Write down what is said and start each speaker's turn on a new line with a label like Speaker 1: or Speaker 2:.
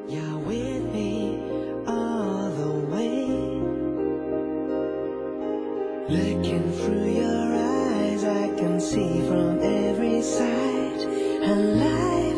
Speaker 1: You're with me all the way. Looking through your eyes, I can see from every side a light.